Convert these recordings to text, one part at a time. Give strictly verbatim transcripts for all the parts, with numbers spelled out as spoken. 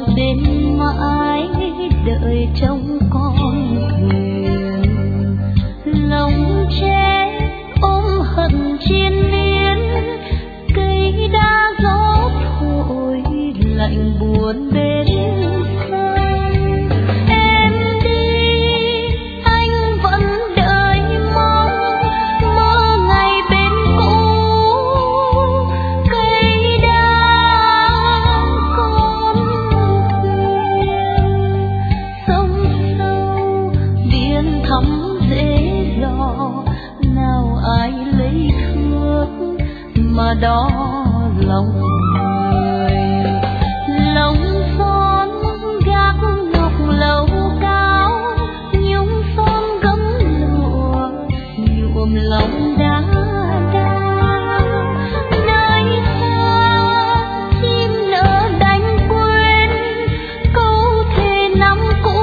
bên mãi đợi trong con thuyền, lòng trẻ ôm hận chiến miên, cây đa gió thổi lạnh buồn bên sông. Em đi anh vẫn đợi mong, mơ ngày bên cũ, cây đa con thuyền, sông sâu biển thắm dễ dò, nào ai lấy thương mà đo lòng người. Lòng son gác ngọc lầu cao, nhung son gấm lụa nhuộm lòng đá đa. Nơi xa chim nở đành quên câu thề năm cũ,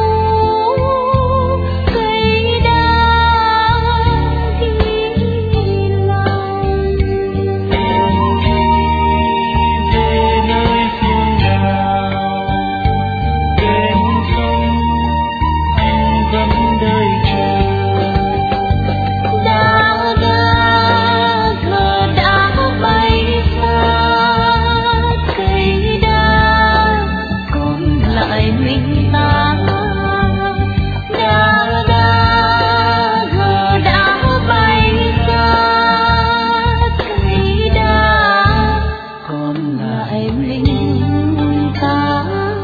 cây đa ghi lòng. Về nơi phương nào bên sông, anh vẫn đợi chờ. Đa đa giờ đã bay xa, cây đa còn lại mình ta. Đa đa giờ đã bay xa, cây đa còn lại mình ta.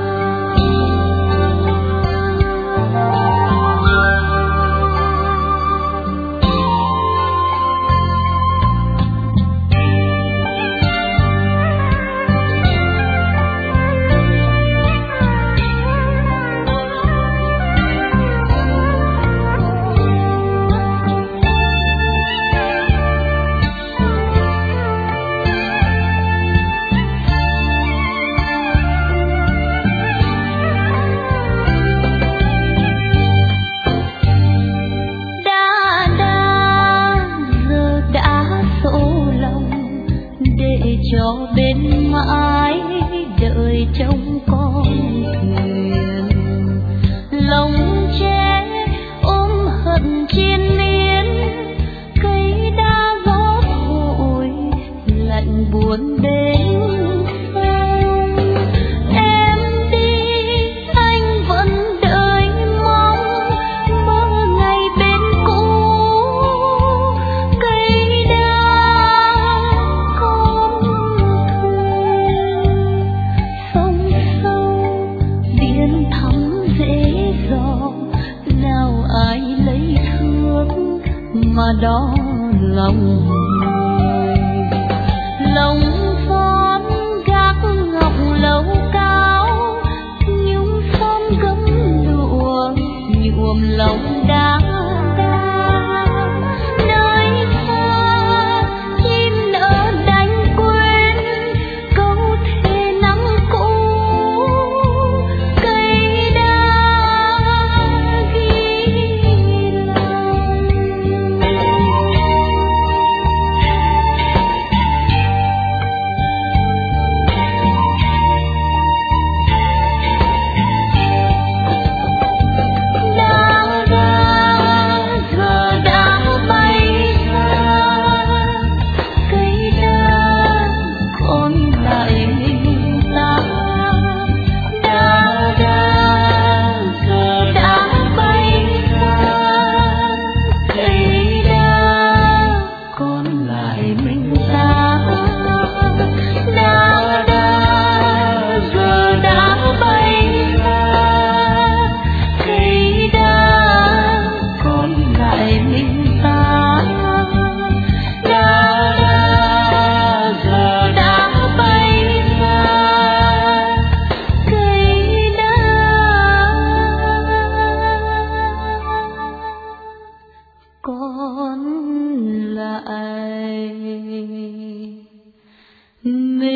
Đa đa giờ đã sổ lòng, để cho bên mãi đợi trong con thuyền. Lòng trẻ ôm hận chiến miên, cây đa gió thổi lạnh buồn bên sông. Em đi anh vẫn đợi mong, mơ ngày bên cũ, cây đa con thuyền, sông sâu biển thắm dễ dò, nào ai lấy thương mà đo lòng người. Lòng son gác ngọc lầu cao, nhung son gấm lụa nhuộm lòng đá đa. Nơi xa chim nở đành quên câu thề năm cũ, cây đa ghi lòng. Đa đa giờ đã bay xa, cây đa còn lại mình ta. Đa đa giờ đã bay xa, cây đa còn lại mình ta. Đa đa giờ đã bay xa, cây đa còn lại mình ta. Đa đa giờ đã bay xa, cây đa còn lại mình.